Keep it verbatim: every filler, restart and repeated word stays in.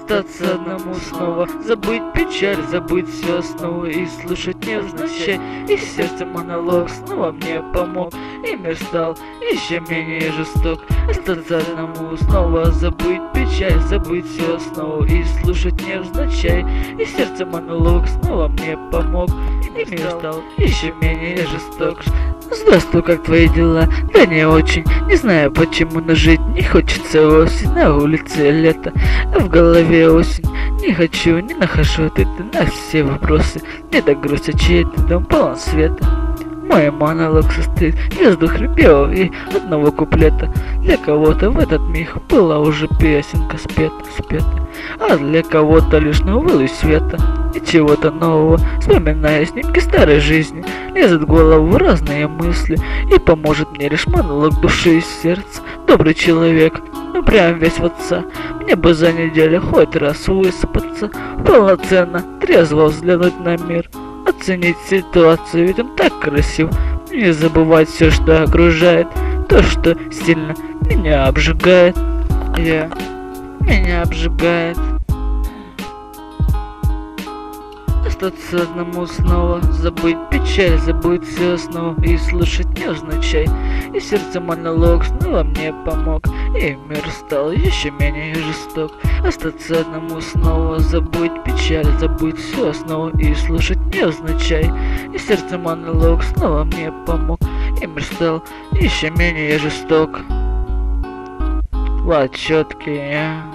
остаться одному снова, забыть печаль, забыть все основы и слушать невзначай. И сердце монолог снова мне помог, и мир стал еще менее жесток. Остаться одному снова, забыть печаль, забыть все основу и слушать невзначай. И сердце монолог снова мне помог, и мир стал еще менее жесток. Здравствуй, как твои дела? Да не очень, не знаю почему, но жить не хочется осень. На улице лето, а в голове осень. Не хочу, не нахожу ответы на все вопросы. Не до грусти, чей-то дом полон света. Мой монолог состоит из двух припевов и одного куплета. Для кого-то в этот миг была уже песенка спета, спета, а для кого-то лишь новый света и чего-то нового. Вспоминая снимки старой жизни, лезут в голову разные мысли, и поможет мне лишь монолог души и сердца. Добрый человек, ну прям весь в отца. Мне бы за неделю хоть раз высыпаться, полноценно, трезво взглянуть на мир, оценить ситуацию, ведь он так красив. Не забывать все, что окружает, то, что сильно меня обжигает. Я меня обжигает. Остаться одному снова, забыть печаль, забыть все основу и слушать невзначай. И сердце монолог снова мне помог, и мир стал еще менее жесток. Остаться одному снова, забыть печаль, забыть все основу и слушать невзначай. И сердце монолог снова мне помог, и мир стал еще менее жесток. Влад Чёткий.